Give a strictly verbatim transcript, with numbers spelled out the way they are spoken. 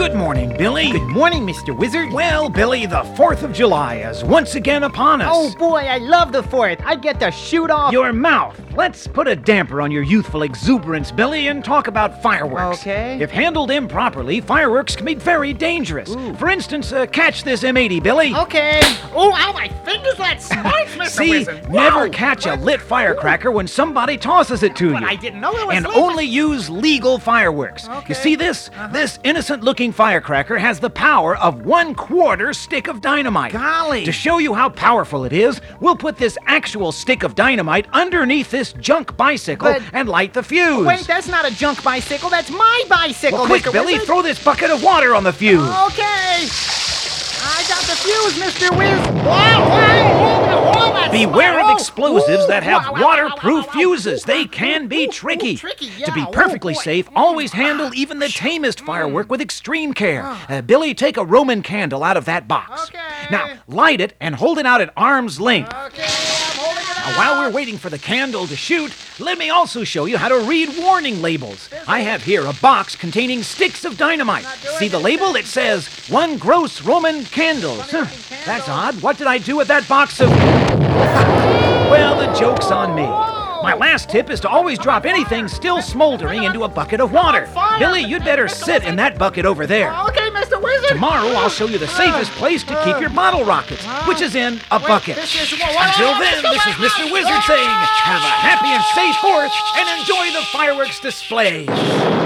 Good morning, Billy. Good morning, Mister Wizard. Well, Billy, the fourth of July is once again upon us. Oh boy, I love the fourth. I get to shoot off. Your mouth. Let's put a damper on your youthful exuberance, Billy, and talk about fireworks. Okay. If handled improperly, fireworks can be very dangerous. Ooh. For instance, uh, catch this M eighty, Billy. Okay. Oh, ow, my fingers, that smarts, Mister See, Wizard. never Wow. catch a lit firecracker when somebody tosses it to But you. I didn't know it was And lit. only use legal fireworks. Okay. You see this? This innocent-looking firecracker has the power of one quarter stick of dynamite. Golly. To show you how powerful it is, we'll put this actual stick of dynamite underneath this junk bicycle But- and light the fuse. Wait, that's not a junk bicycle. That's my bicycle, well, quick, Mister Billy, Wizard. throw this bucket of water on the fuse. Okay. I got the fuse, Mister Wiz. Wow, wow, wow, that's Beware smart. of Oh, explosives ooh, that have wow, wow, wow, waterproof wow, wow, fuses. ooh, They ooh, can be ooh, tricky. ooh, tricky, To be yeah, perfectly oh, boy. safe, always handle even the tamest firework with extreme care. Uh, Billy, take a Roman candle out of that box. Okay. Now, light it and hold it out at arm's length. Okay, I'm holding it Now, out. while we're waiting for the candle to shoot, let me also show you how to read warning labels. I have here a box containing sticks of dynamite. doing See the it. label? It says, one gross Roman candles. Huh, Roman That's candles. odd. What did I do with that box of... Well, the joke's on me. My last tip is to always drop anything still smoldering into a bucket of water. Fire. Billy, you'd better sit in that bucket over there. Okay, Mister Wizard. Tomorrow, I'll show you the safest place to keep your bottle rockets, which is in a Wait, bucket. this is- whoa, whoa, Until whoa, then, let's go this is back. Mister Wizard saying, have a happy and safe fourth, and enjoy the fireworks display.